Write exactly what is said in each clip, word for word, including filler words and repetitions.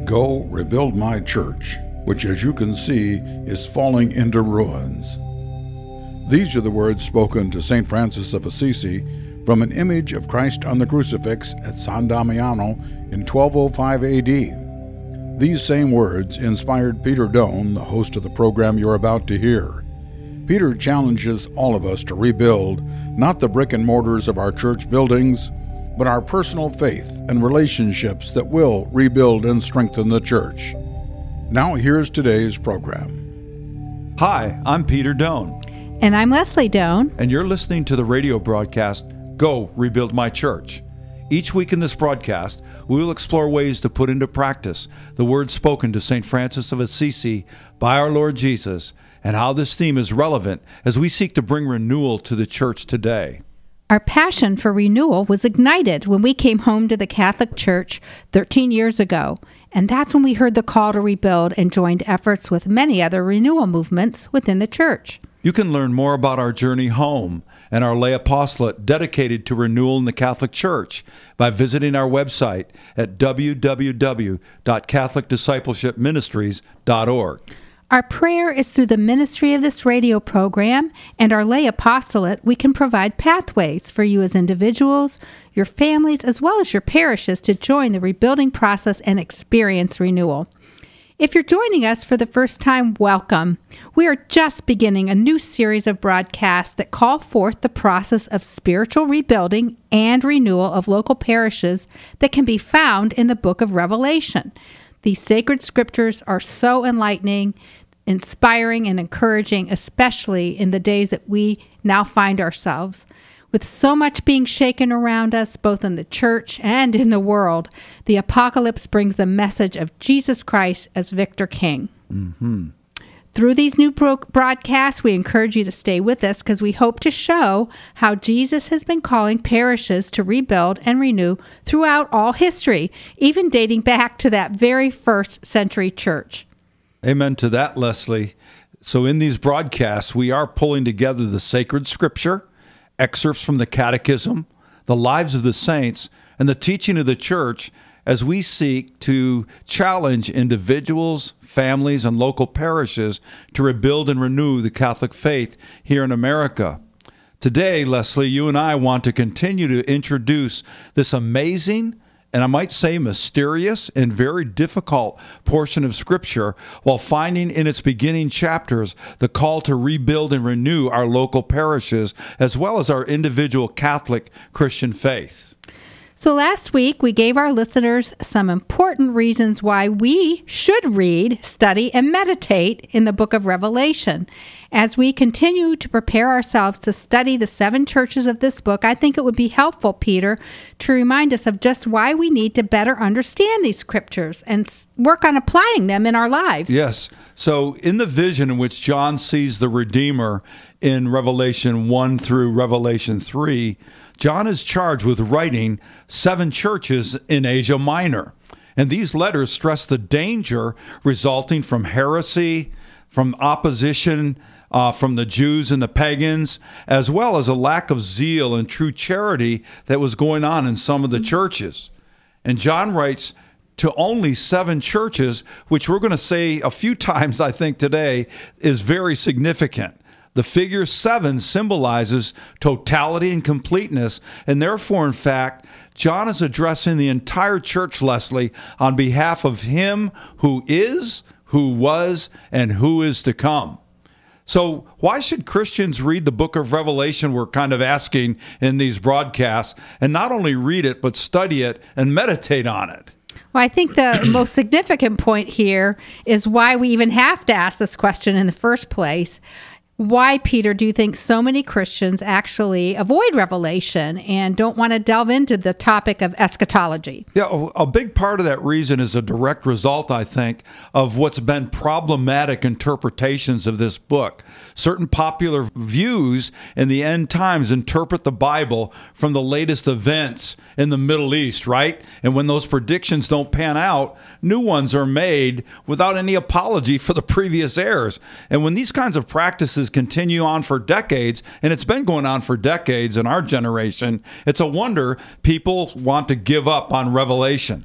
Go rebuild my church, which as you can see is falling into ruins. These are the words spoken to Saint Francis of Assisi from an image of Christ on the crucifix at San Damiano in twelve oh five A D. These same words inspired Peter Doan, the host of the program you're about to hear. Peter challenges all of us to rebuild not the brick and mortars of our church buildings, but our personal faith and relationships that will rebuild and strengthen the church. Now here's today's program. Hi, I'm Peter Doan. And I'm Leslie Doan. And you're listening to the radio broadcast, Go Rebuild My Church. Each week in this broadcast, we will explore ways to put into practice the words spoken to Saint Francis of Assisi by our Lord Jesus, and how this theme is relevant as we seek to bring renewal to the church today. Our passion for renewal was ignited when we came home to the Catholic Church thirteen years ago, and that's when we heard the call to rebuild and joined efforts with many other renewal movements within the church. You can learn more about our journey home and our lay apostolate dedicated to renewal in the Catholic Church by visiting our website at w w w dot catholic discipleship ministries dot org. Our prayer is through the ministry of this radio program and our lay apostolate, we can provide pathways for you as individuals, your families, as well as your parishes to join the rebuilding process and experience renewal. If you're joining us for the first time, welcome. We are just beginning a new series of broadcasts that call forth the process of spiritual rebuilding and renewal of local parishes that can be found in the book of Revelation. These sacred scriptures are so enlightening, inspiring, and encouraging, especially in the days that we now find ourselves. With so much being shaken around us, both in the church and in the world, the apocalypse brings the message of Jesus Christ as Victor King. Mm-hmm. Through these new pro- broadcasts, we encourage you to stay with us because we hope to show how Jesus has been calling parishes to rebuild and renew throughout all history, even dating back to that very first century church. Amen to that, Leslie. So in these broadcasts, we are pulling together the sacred scripture, excerpts from the catechism, the lives of the saints, and the teaching of the church as we seek to challenge individuals, families, and local parishes to rebuild and renew the Catholic faith here in America. Today, Leslie, you and I want to continue to introduce this amazing, and I might say mysterious and very difficult portion of Scripture, while finding in its beginning chapters the call to rebuild and renew our local parishes, as well as our individual Catholic Christian faith. So last week, we gave our listeners some important reasons why we should read, study, and meditate in the book of Revelation. As we continue to prepare ourselves to study the seven churches of this book, I think it would be helpful, Peter, to remind us of just why we need to better understand these scriptures and work on applying them in our lives. Yes. So in the vision in which John sees the Redeemer in Revelation one through Revelation three, John is charged with writing seven churches in Asia Minor. And these letters stress the danger resulting from heresy, from opposition uh, from the Jews and the pagans, as well as a lack of zeal and true charity that was going on in some of the churches. And John writes to only seven churches, which we're going to say a few times, I think, today, is very significant. The figure seven symbolizes totality and completeness, and therefore, in fact, John is addressing the entire church, Leslie, on behalf of him who is, who was, and who is to come. So why should Christians read the book of Revelation, we're kind of asking in these broadcasts, and not only read it, but study it and meditate on it? Well, I think the most significant point here is why we even have to ask this question in the first place. Why, Peter, do you think so many Christians actually avoid Revelation and don't want to delve into the topic of eschatology? Yeah, a big part of that reason is a direct result, I think, of what's been problematic interpretations of this book. Certain popular views in the end times interpret the Bible from the latest events in the Middle East, right? And when those predictions don't pan out, new ones are made without any apology for the previous errors. And when these kinds of practices continue on for decades, and it's been going on for decades in our generation, it's a wonder people want to give up on Revelation.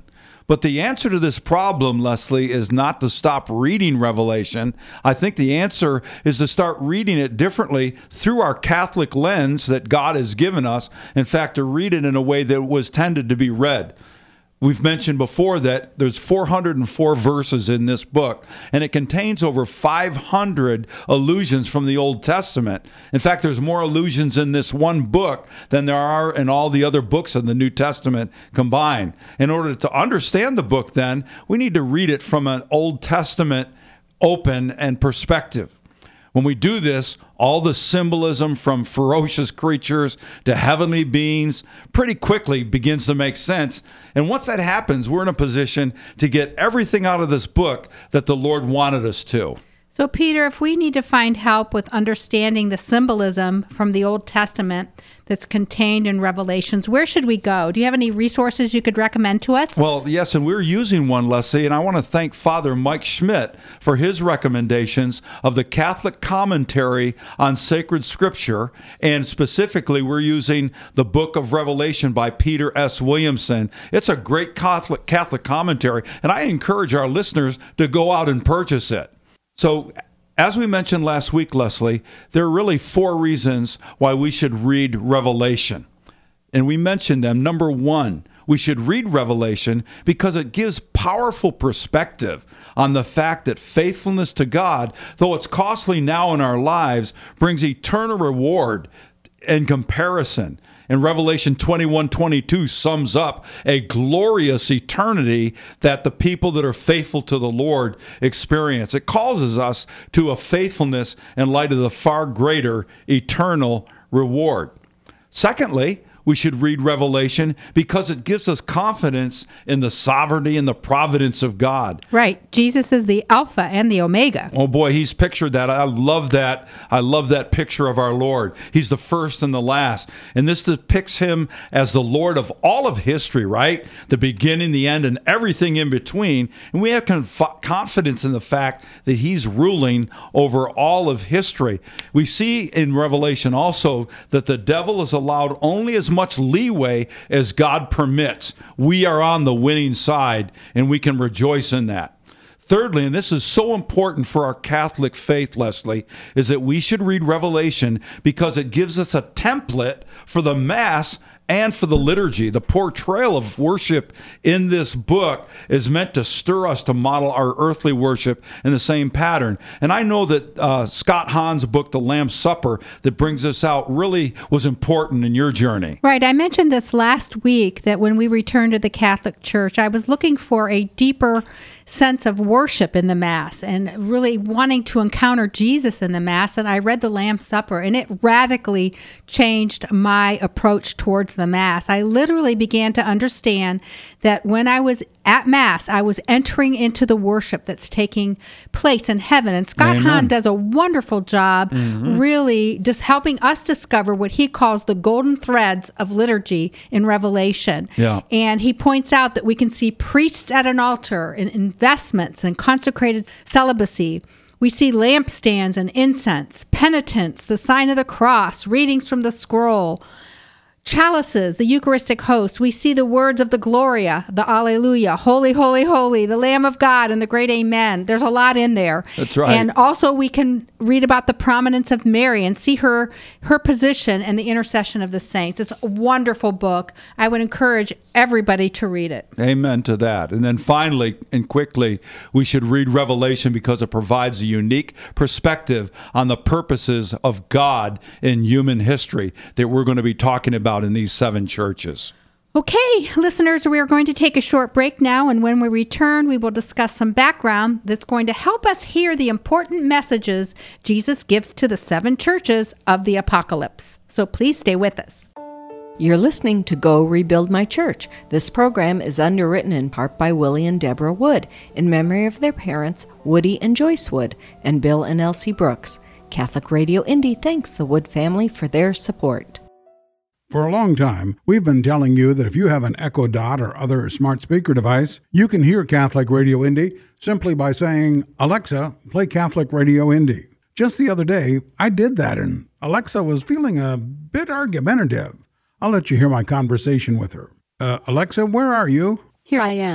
But the answer to this problem, Leslie, is not to stop reading Revelation. I think the answer is to start reading it differently through our Catholic lens that God has given us. In fact, to read it in a way that was tended to be read. We've mentioned before that there's four hundred four verses in this book, and it contains over five hundred allusions from the Old Testament. In fact, there's more allusions in this one book than there are in all the other books in the New Testament combined. In order to understand the book, then, we need to read it from an Old Testament open and perspective. When we do this, all the symbolism from ferocious creatures to heavenly beings pretty quickly begins to make sense. And once that happens, we're in a position to get everything out of this book that the Lord wanted us to. So, Peter, if we need to find help with understanding the symbolism from the Old Testament that's contained in Revelations, where should we go? Do you have any resources you could recommend to us? Well, yes, and we're using one, Leslie, and I want to thank Father Mike Schmidt for his recommendations of the Catholic commentary on sacred scripture, and specifically we're using the Book of Revelation by Peter S. Williamson. It's a great Catholic Catholic commentary, and I encourage our listeners to go out and purchase it. So, as we mentioned last week, Leslie, there are really four reasons why we should read Revelation. And we mentioned them. Number one, we should read Revelation because it gives powerful perspective on the fact that faithfulness to God, though it's costly now in our lives, brings eternal reward in comparison. And Revelation twenty-one twenty-two sums up a glorious eternity that the people that are faithful to the Lord experience. It causes us to a faithfulness in light of the far greater eternal reward. Secondly, we should read Revelation because it gives us confidence in the sovereignty and the providence of God. Right. Jesus is the Alpha and the Omega. Oh boy, he's pictured that. I love that. I love that picture of our Lord. He's the first and the last. And this depicts him as the Lord of all of history, right? The beginning, the end, and everything in between. And we have conf- confidence in the fact that he's ruling over all of history. We see in Revelation also that the devil is allowed only as much leeway as God permits. We are on the winning side, and we can rejoice in that. Thirdly, and this is so important for our Catholic faith, Leslie, is that we should read Revelation because it gives us a template for the Mass and for the liturgy. The portrayal of worship in this book is meant to stir us to model our earthly worship in the same pattern. And I know that uh, Scott Hahn's book, The Lamb's Supper, that brings this out really was important in your journey. Right. I mentioned this last week that when we returned to the Catholic Church, I was looking for a deeper sense of worship in the Mass and really wanting to encounter Jesus in the Mass. And I read The Lamb's Supper, and it radically changed my approach towards the Mass. I literally began to understand that when I was at Mass, I was entering into the worship that's taking place in heaven. And Scott Amen. Hahn does a wonderful job mm-hmm. really just helping us discover what he calls the golden threads of liturgy in Revelation. Yeah. And he points out that we can see priests at an altar and investments and consecrated celibacy. We see lampstands and incense, penitence, the sign of the cross, readings from the scroll, chalices, the Eucharistic host. We see the words of the Gloria, the Alleluia, holy, holy, holy, the Lamb of God, and the great Amen. There's a lot in there. That's right. And also we can read about the prominence of Mary and see her her position and the intercession of the saints. It's a wonderful book. I would encourage everybody to read it. Amen to that. And then finally and quickly, we should read Revelation because it provides a unique perspective on the purposes of God in human history that we're going to be talking about in these seven churches. Okay, listeners, we are going to take a short break now, and when we return, we will discuss some background that's going to help us hear the important messages Jesus gives to the seven churches of the apocalypse. So please stay with us. You're listening to Go Rebuild My Church. This program is underwritten in part by Willie and Deborah Wood in memory of their parents, Woody and Joyce Wood, and Bill and Elsie Brooks. Catholic Radio Indy thanks the Wood family for their support. For a long time, we've been telling you that if you have an Echo Dot or other smart speaker device, you can hear Catholic Radio Indy simply by saying, "Alexa, play Catholic Radio Indy." Just the other day, I did that, and Alexa was feeling a bit argumentative. I'll let you hear my conversation with her. Uh, Alexa, where are you? Here I am.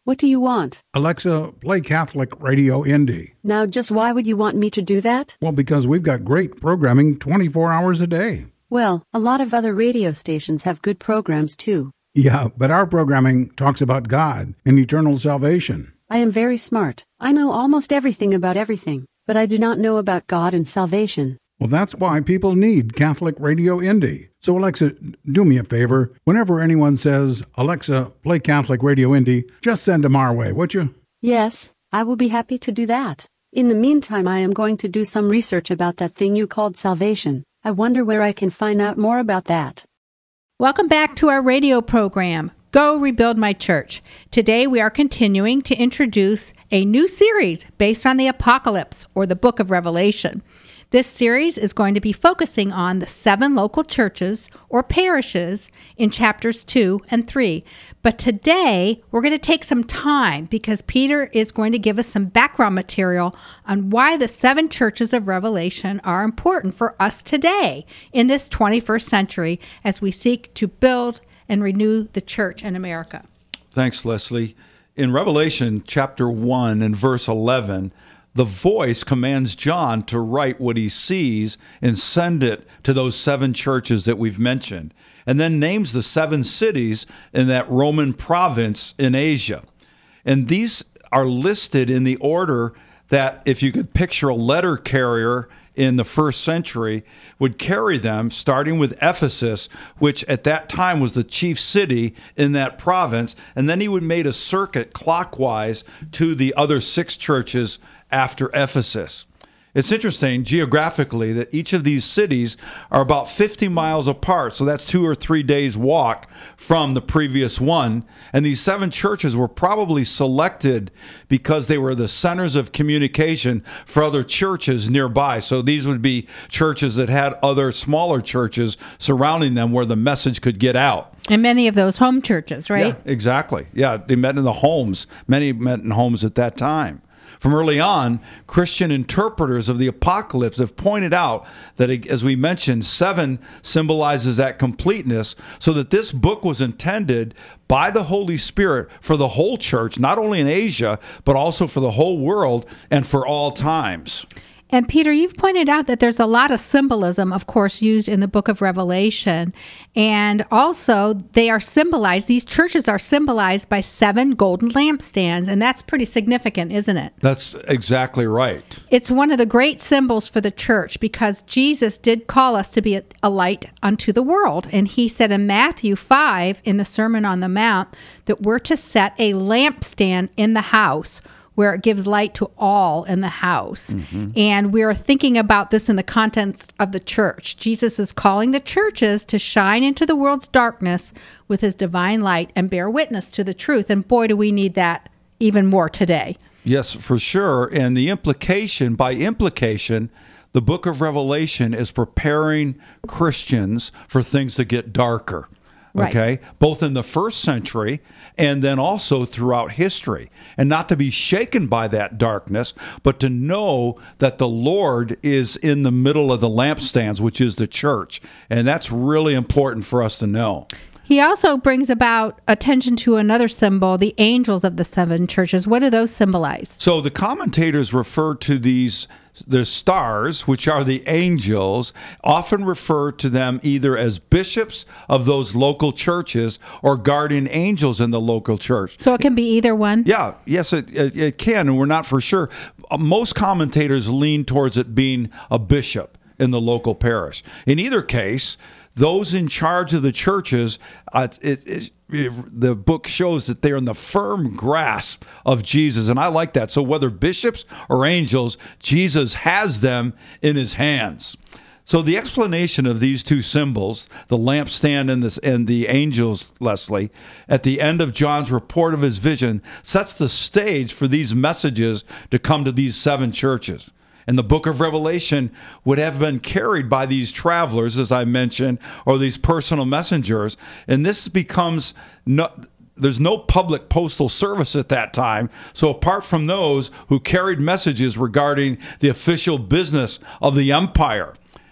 What do you want? Alexa, play Catholic Radio Indy. Now, just why would you want me to do that? Well, because we've got great programming twenty-four hours a day. Well, a lot of other radio stations have good programs too. Yeah, but our programming talks about God and eternal salvation. I am very smart. I know almost everything about everything, but I do not know about God and salvation. Well, that's why people need Catholic Radio Indy. So, Alexa, do me a favor. Whenever anyone says, Alexa, play Catholic Radio Indy, just send them our way, would you? Yes, I will be happy to do that. In the meantime, I am going to do some research about that thing you called salvation. I wonder where I can find out more about that. Welcome back to our radio program, Go Rebuild My Church. Today we are continuing to introduce a new series based on the Apocalypse, or the Book of Revelation. This series is going to be focusing on the seven local churches or parishes in chapters two and three. But today we're going to take some time because Peter is going to give us some background material on why the seven churches of Revelation are important for us today in this twenty-first century as we seek to build and renew the church in America. Thanks, Leslie. In Revelation chapter one and verse eleven, the voice commands John to write what he sees and send it to those seven churches that we've mentioned, and then names the seven cities in that Roman province in Asia. And these are listed in the order that, if you could picture a letter carrier in the first century, would carry them, starting with Ephesus, which at that time was the chief city in that province, and then he would make a circuit clockwise to the other six churches after Ephesus. It's interesting geographically that each of these cities are about fifty miles apart, so that's two or three days walk from the previous one. And these seven churches were probably selected because they were the centers of communication for other churches nearby. So these would be churches that had other smaller churches surrounding them where the message could get out. And many of those home churches, right? Yeah, exactly. Yeah, they met in the homes. Many met in homes at that time. From early on, Christian interpreters of the Apocalypse have pointed out that, as we mentioned, seven symbolizes that completeness, so that this book was intended by the Holy Spirit for the whole church, not only in Asia, but also for the whole world and for all times. And Peter, you've pointed out that there's a lot of symbolism, of course, used in the book of Revelation. And also, they are symbolized, these churches are symbolized by seven golden lampstands. And that's pretty significant, isn't it? That's exactly right. It's one of the great symbols for the church because Jesus did call us to be a light unto the world. And he said in Matthew five, in the Sermon on the Mount, that we're to set a lampstand in the house where it gives light to all in the house. Mm-hmm. And we're thinking about this in the context of the church. Jesus is calling the churches to shine into the world's darkness with his divine light and bear witness to the truth. And boy, do we need that even more today. Yes, for sure. And the implication, by implication, the book of Revelation is preparing Christians for things to get darker. Right. Okay, both in the first century and then also throughout history. And not to be shaken by that darkness, but to know that the Lord is in the middle of the lampstands, which is the church. And that's really important for us to know. He also brings about attention to another symbol, the angels of the seven churches. What do those symbolize? So the commentators refer to these, the stars, which are the angels, often refer to them either as bishops of those local churches or guardian angels in the local church. So it can be either one? Yeah, yes, it, it, it can, and we're not for sure. Most commentators lean towards it being a bishop in the local parish. In either case, those in charge of the churches, uh, it, it, it, the book shows that they're in the firm grasp of Jesus. And I like that. So whether bishops or angels, Jesus has them in his hands. So the explanation of these two symbols, the lampstand and, this, and the angels, Leslie, at the end of John's report of his vision, sets the stage for these messages to come to these seven churches. And the book of Revelation would have been carried by these travelers, as I mentioned, or these personal messengers. And this becomes, no, there's no public postal service at that time. So apart from those who carried messages regarding the official business of the empire,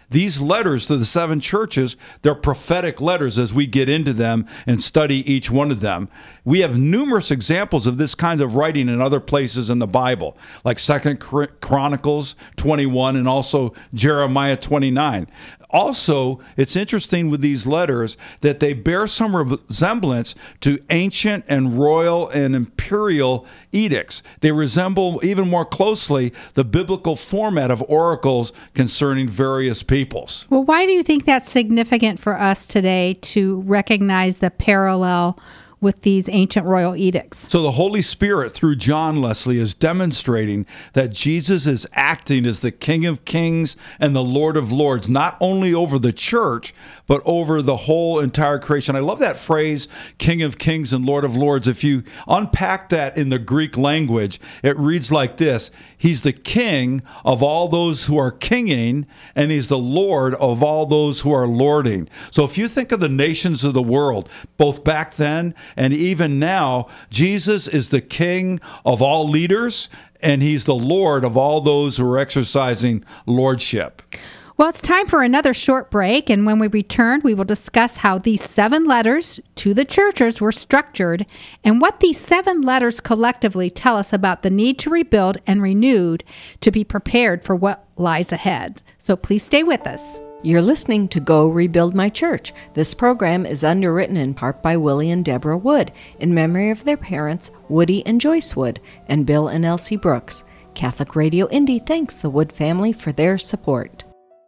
These letters to the seven churches, they're prophetic letters as we get into them and study each one of them. We have numerous examples of this kind of writing in other places in the Bible, like Second Chronicles twenty-one and also Jeremiah twenty-nine. Also, it's interesting with these letters that they bear some resemblance to ancient and royal and imperial edicts. They resemble even more closely the biblical format of oracles concerning various peoples. Well, why do you think that's significant for us today to recognize the parallel with these ancient royal edicts? So the Holy Spirit, through John, Leslie, is demonstrating that Jesus is acting as the King of Kings and the Lord of Lords, not only over the church, but over the whole entire creation. I love that phrase, King of Kings and Lord of Lords. If you unpack that in the Greek language, it reads like this: He's the King of all those who are kinging, and He's the Lord of all those who are lording. So if you think of the nations of the world, both back then and even now, Jesus is the King of all leaders, and He's the Lord of all those who are exercising lordship. Well, it's time for another short break, and when we return, we will discuss how these seven letters to the churches were structured and what these seven letters collectively tell us about the need to rebuild and renewed to be prepared for what lies ahead. So please stay with us. You're listening to Go Rebuild My Church. This program is underwritten in part by Willie and Deborah Wood in memory of their parents, Woody and Joyce Wood, and Bill and Elsie Brooks. Catholic Radio Indy thanks the Wood family for their support.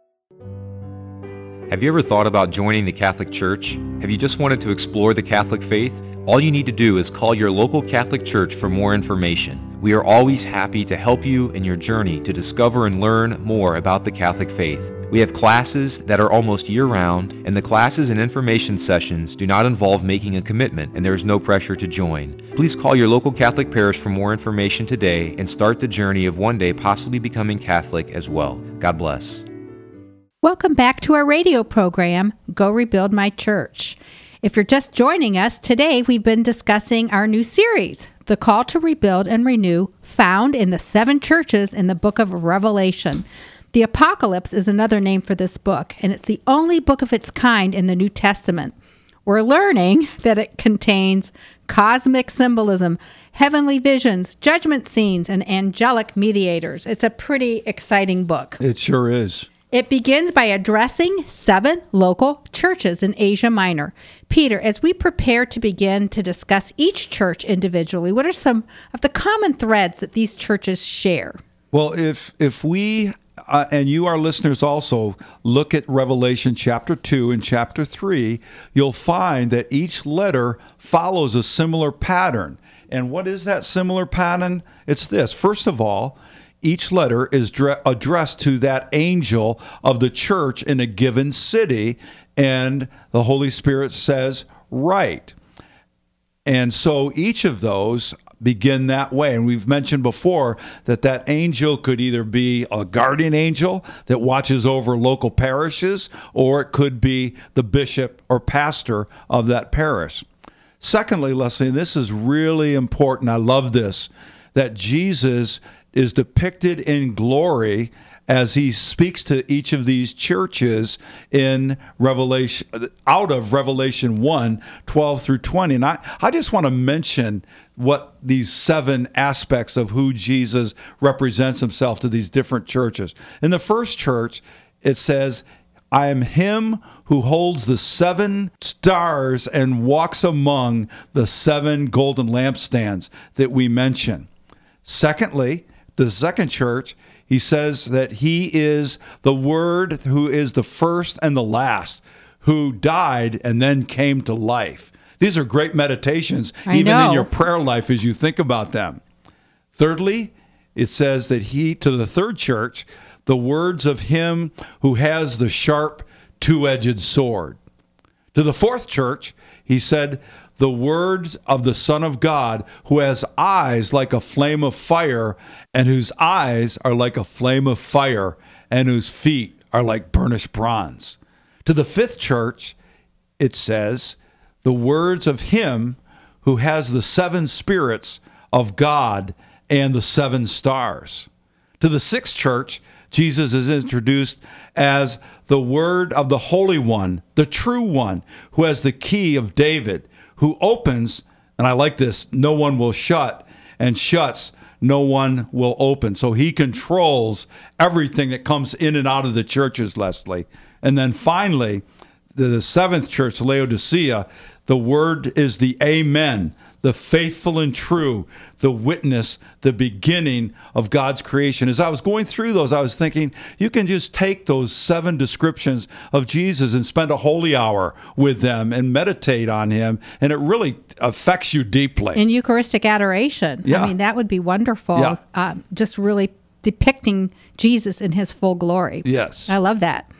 Have you ever thought about joining the Catholic Church? Have you just wanted to explore the Catholic faith? All you need to do is call your local Catholic Church for more information. We are always happy to help you in your journey to discover and learn more about the Catholic faith. We have classes that are almost year-round, and the classes and information sessions do not involve making a commitment, and there is no pressure to join. Please call your local Catholic parish for more information today and start the journey of one day possibly becoming Catholic as well. God bless. Welcome back to our radio program, Go Rebuild My Church. If you're just joining us, today we've been discussing our new series, The Call to Rebuild and Renew, found in the seven churches in the book of Revelation. The Apocalypse is another name for this book, and it's the only book of its kind in the New Testament. We're learning that it contains cosmic symbolism, heavenly visions, judgment scenes, and angelic mediators. It's a pretty exciting book. It sure is. It begins by addressing seven local churches in Asia Minor. Peter, as we prepare to begin to discuss each church individually, what are some of the common threads that these churches share? Well, if if we, uh, and you, our listeners, also look at Revelation chapter two and chapter three, you'll find that each letter follows a similar pattern. And what is that similar pattern? It's this. First of all, each letter is dre- addressed to that angel of the church in a given city, and the Holy Spirit says, "Write." And so each of those begin that way. And we've mentioned before that that angel could either be a guardian angel that watches over local parishes, or it could be the bishop or pastor of that parish. Secondly, Leslie, and this is really important, I love this, that Jesus is depicted in glory as he speaks to each of these churches in Revelation, out of Revelation one, twelve through twenty. And I, I just want to mention what these seven aspects of who Jesus represents himself to these different churches. In the first church, it says, "I am him who holds the seven stars and walks among the seven golden lampstands that we mention." Secondly, the second church, he says that he is the Word who is the first and the last, who died and then came to life. These are great meditations, I even know. in your prayer life as you think about them. Thirdly, it says that he, to the third church, the words of him who has the sharp two-edged sword. To the fourth church, he said, the words of the Son of God, who has eyes like a flame of fire, and whose eyes are like a flame of fire, and whose feet are like burnished bronze. To the fifth church, it says, the words of him who has the seven spirits of God and the seven stars. To the sixth church, Jesus is introduced as the Word of the Holy One, the true one, who has the key of David, who opens, and I like this, no one will shut, and shuts, no one will open. So he controls everything that comes in and out of the churches, Leslie. And then finally, the, the seventh church, Laodicea, the word is the Amen, the faithful and true, the witness, the beginning of God's creation. As I was going through those, I was thinking, you can just take those seven descriptions of Jesus and spend a holy hour with them and meditate on him, and it really affects you deeply. In Eucharistic adoration. Yeah. I mean, that would be wonderful. Yeah. Uh, just really depicting Jesus in his full glory. Yes. I love that.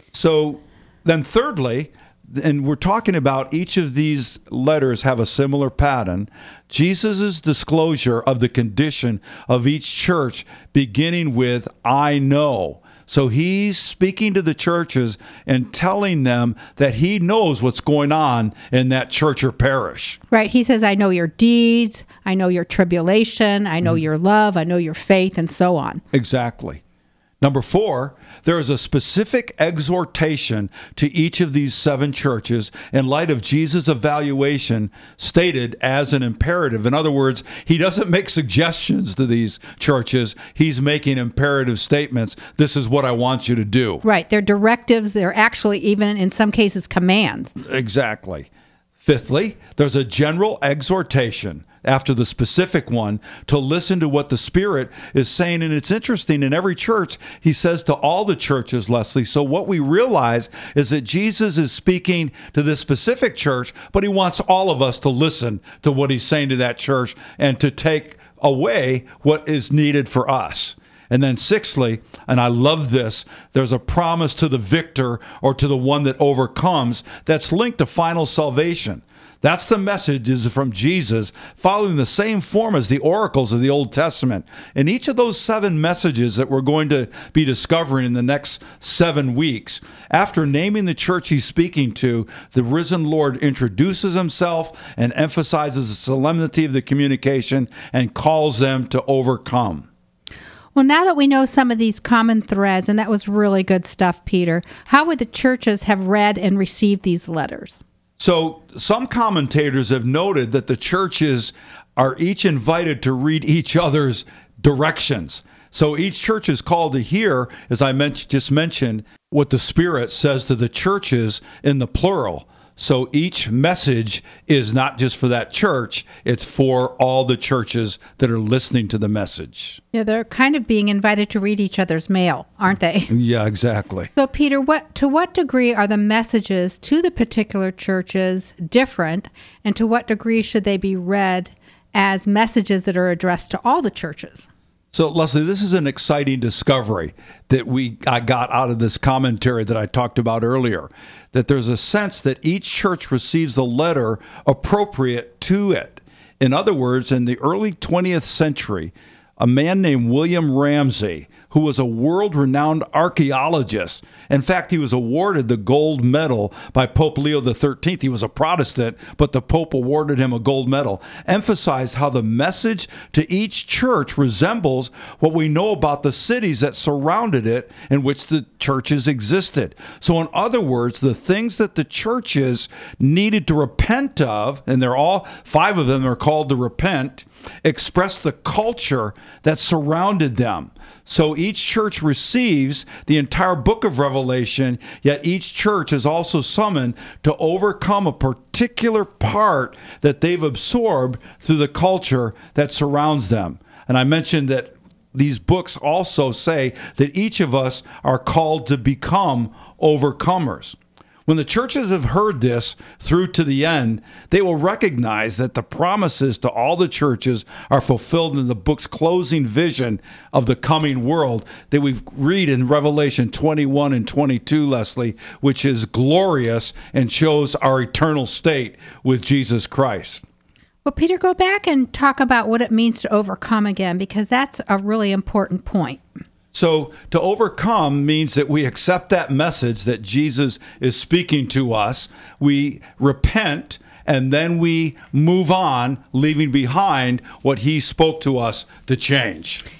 So then thirdly, and we're talking about each of these letters have a similar pattern, Jesus' disclosure of the condition of each church beginning with, I know. So he's speaking to the churches and telling them that he knows what's going on in that church or parish. Right. He says, I know your deeds. I know your tribulation. I know mm. your love. I know your faith, and so on. Exactly. Number four, there is a specific exhortation to each of these seven churches in light of Jesus' evaluation stated as an imperative. In other words, he doesn't make suggestions to these churches. He's making imperative statements. This is what I want you to do. Right. They're directives. They're actually even in some cases commands. Exactly. Fifthly, there's a general exhortation after the specific one to listen to what the Spirit is saying. And it's interesting, in every church, he says to all the churches, Leslie. So what we realize is that Jesus is speaking to this specific church, but he wants all of us to listen to what he's saying to that church and to take away what is needed for us. And then sixthly, and I love this, there's a promise to the victor or to the one that overcomes that's linked to final salvation. That's the message is from Jesus, following the same form as the oracles of the Old Testament. And each of those seven messages that we're going to be discovering in the next seven weeks, after naming the church he's speaking to, the risen Lord introduces himself and emphasizes the solemnity of the communication and calls them to overcome. Well, now that we know some of these common threads, and that was really good stuff, Peter, how would the churches have read and received these letters? So some commentators have noted that the churches are each invited to read each other's directions. So each church is called to hear, as I men- just mentioned, what the Spirit says to the churches in the plural. So each message is not just for that church, it's for all the churches that are listening to the message. Yeah, they're kind of being invited to read each other's mail, aren't they? Yeah, exactly. So Peter, what to what degree are the messages to the particular churches different, and to what degree should they be read as messages that are addressed to all the churches? So, Leslie, this is an exciting discovery that we I got out of this commentary that I talked about earlier, that there's a sense that each church receives the letter appropriate to it. In other words, in the early twentieth century, a man named William Ramsay, who was a world-renowned archaeologist. In fact, he was awarded the gold medal by Pope Leo the thirteenth. He was a Protestant, but the Pope awarded him a gold medal, emphasized how the message to each church resembles what we know about the cities that surrounded it in which the churches existed. So in other words, the things that the churches needed to repent of, and they're all, five of them are called to repent, express the culture that surrounded them. So each church receives the entire book of Revelation, yet each church is also summoned to overcome a particular part that they've absorbed through the culture that surrounds them. And I mentioned that these books also say that each of us are called to become overcomers. When the churches have heard this through to the end, they will recognize that the promises to all the churches are fulfilled in the book's closing vision of the coming world that we read in Revelation twenty-one and twenty-two, Leslie, which is glorious and shows our eternal state with Jesus Christ. Well, Peter, go back and talk about what it means to overcome again, because that's a really important point. So to overcome means that we accept that message that Jesus is speaking to us, we repent, and then we move on, leaving behind what he spoke to us to change.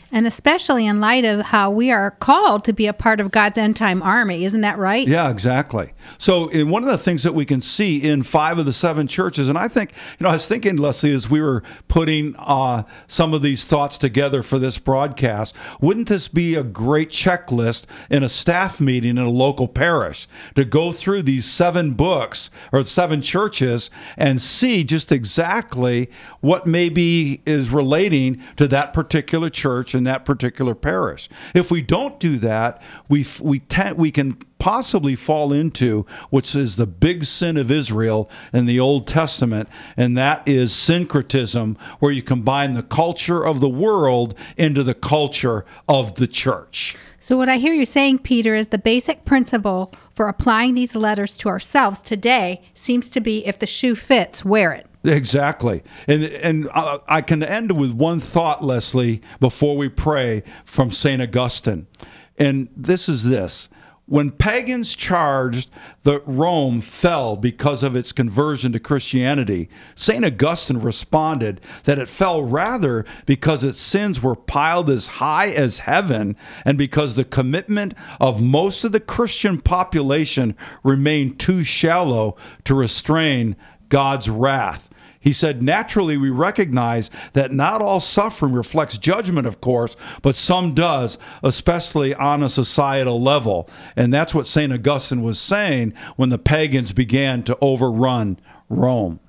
And especially in light of how we are called to be a part of God's end time army. Isn't that right? Yeah, exactly. So in one of the things that we can see in five of the seven churches, and I think, you know, I was thinking, Leslie, as we were putting uh, some of these thoughts together for this broadcast, wouldn't this be a great checklist in a staff meeting in a local parish to go through these seven books or seven churches and see just exactly what maybe is relating to that particular church in that particular parish? If we don't do that, we we tend, we can possibly fall into which is the big sin of Israel in the Old Testament, and that is syncretism, where you combine the culture of the world into the culture of the church. So what I hear you saying, Peter, is the basic principle for applying these letters to ourselves today seems to be, if the shoe fits, wear it. Exactly. And and uh, I can end with one thought, Leslie, before we pray, from Saint Augustine. And this is this. When pagans charged that Rome fell because of its conversion to Christianity, Saint Augustine responded that it fell rather because its sins were piled as high as heaven, and because the commitment of most of the Christian population remained too shallow to restrain God's wrath. He said, naturally, we recognize that not all suffering reflects judgment, of course, but some does, especially on a societal level. And that's what Saint Augustine was saying when the pagans began to overrun Rome.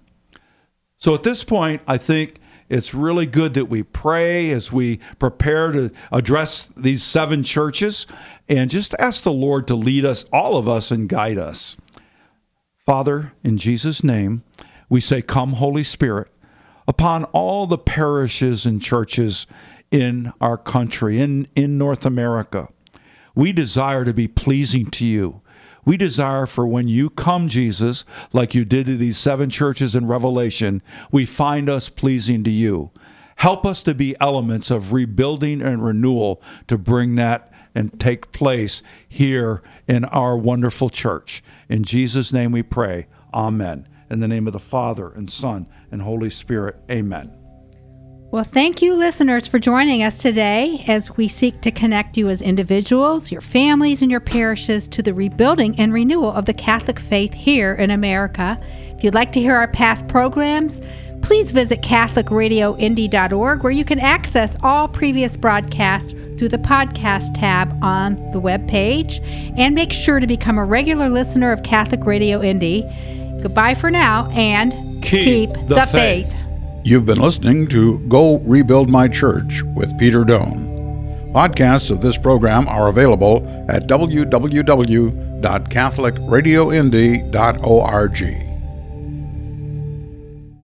So at this point, I think it's really good that we pray as we prepare to address these seven churches and just ask the Lord to lead us, all of us, and guide us. Father, in Jesus' name, we say, come, Holy Spirit, upon all the parishes and churches in our country, in, in North America. We desire to be pleasing to you. We desire for when you come, Jesus, like you did to these seven churches in Revelation, we find us pleasing to you. Help us to be elements of rebuilding and renewal to bring that and take place here in our wonderful church. In Jesus' name we pray. Amen. In the name of the Father, and Son, and Holy Spirit. Amen. Well, thank you, listeners, for joining us today as we seek to connect you as individuals, your families, and your parishes to the rebuilding and renewal of the Catholic faith here in America. If you'd like to hear our past programs, please visit Catholic Radio Indy dot org, where you can access all previous broadcasts through the podcast tab on the webpage. And make sure to become a regular listener of Catholic Radio Indy. Goodbye for now, and keep, keep the, the faith. faith. You've been listening to Go Rebuild My Church with Peter Doan. Podcasts of this program are available at w w w dot catholic radio indy dot org.